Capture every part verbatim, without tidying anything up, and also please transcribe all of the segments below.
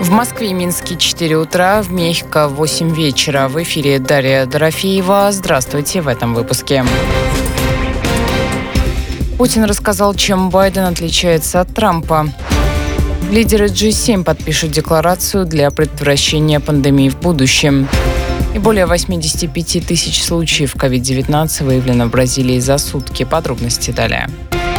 В Москве и Минске четыре утра, в Мехико восемь вечера. В эфире Дарья Дорофеева. Здравствуйте в этом выпуске. Путин рассказал, чем Байден отличается от Трампа. Лидеры джи семь подпишут декларацию для предотвращения пандемии в будущем. И более восемьдесят пять тысяч случаев ковид девятнадцать выявлено в Бразилии за сутки. Подробности далее.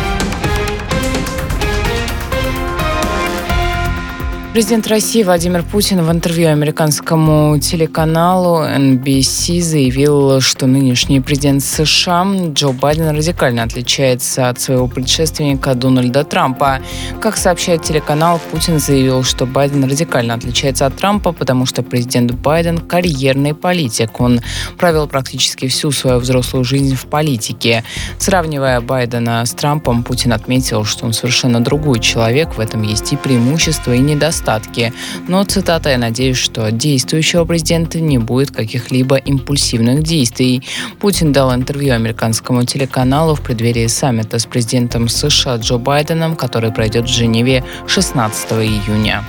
Президент России Владимир Путин в интервью американскому телеканалу эн би си заявил, что нынешний президент США Джо Байден радикально отличается от своего предшественника Дональда Трампа. Как сообщает телеканал, Путин заявил, что Байден радикально отличается от Трампа, потому что президент Байден – карьерный политик. Он провел практически всю свою взрослую жизнь в политике. Сравнивая Байдена с Трампом, Путин отметил, что он совершенно другой человек, в этом есть и преимущества, и недостатки. Но, цитата, «я надеюсь, что от действующего президента не будет каких-либо импульсивных действий». Путин дал интервью американскому телеканалу в преддверии саммита с президентом США Джо Байденом, который пройдет в Женеве шестнадцатого июня.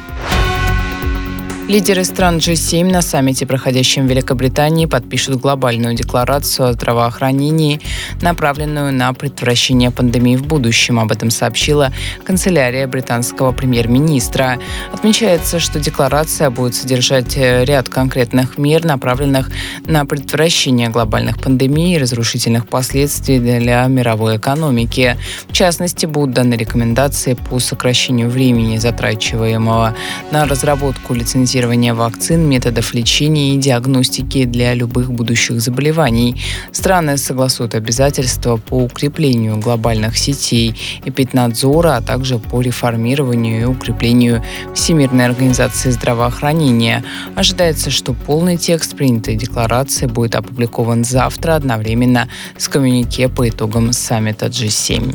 Лидеры стран джи семь на саммите, проходящем в Великобритании, подпишут глобальную декларацию о здравоохранении, направленную на предотвращение пандемии в будущем. Об этом сообщила канцелярия британского премьер-министра. Отмечается, что декларация будет содержать ряд конкретных мер, направленных на предотвращение глобальных пандемий и разрушительных последствий для мировой экономики. В частности, будут даны рекомендации по сокращению времени, затрачиваемого на разработку лицензирования вакцин, методов лечения и диагностики для любых будущих заболеваний. Страны согласуют обязательства по укреплению глобальных сетей эпиднадзора, а также по реформированию и укреплению Всемирной организации здравоохранения. Ожидается, что полный текст принятой декларации будет опубликован завтра одновременно с коммюнике по итогам саммита джи семь.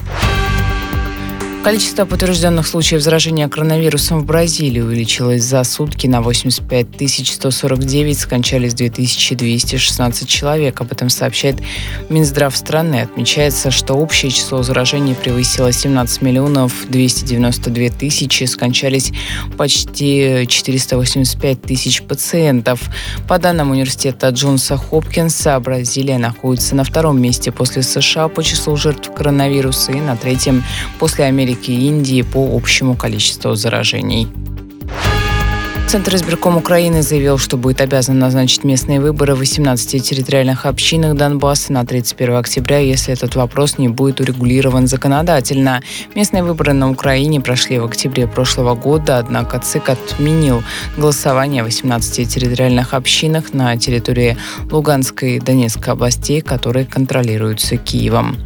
Количество подтвержденных случаев заражения коронавирусом в Бразилии увеличилось за сутки на восемьдесят пять тысяч сто сорок девять, скончались две тысячи двести шестнадцать человек. Об этом сообщает Минздрав страны. Отмечается, что общее число заражений превысило семнадцать миллионов двести девяносто две тысячи, скончались почти четыреста восемьдесят пять тысяч пациентов. По данным университета Джонса Хопкинса, Бразилия находится на втором месте после США по числу жертв коронавируса и на третьем после Америки и Индии по общему количеству заражений. Центр избирком Украины заявил, что будет обязан назначить местные выборы в восемнадцати территориальных общинах Донбасса на тридцать первого октября, если этот вопрос не будет урегулирован законодательно. Местные выборы на Украине прошли в октябре прошлого года, однако ЦИК отменил голосование в восемнадцати территориальных общинах на территории Луганской и Донецкой областей, которые контролируются Киевом.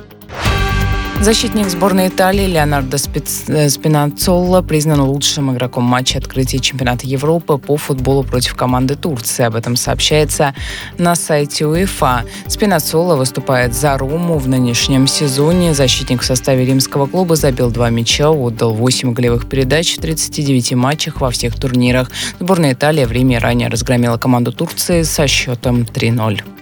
Защитник сборной Италии Леонардо Спинацолло признан лучшим игроком матча открытия чемпионата Европы по футболу против команды Турции. Об этом сообщается на сайте УЕФА. Спинацолло выступает за Рому в нынешнем сезоне. Защитник в составе римского клуба забил два мяча, отдал восемь голевых передач в тридцати девяти матчах во всех турнирах. Сборная Италии в Риме ранее разгромила команду Турции со счетом три ноль.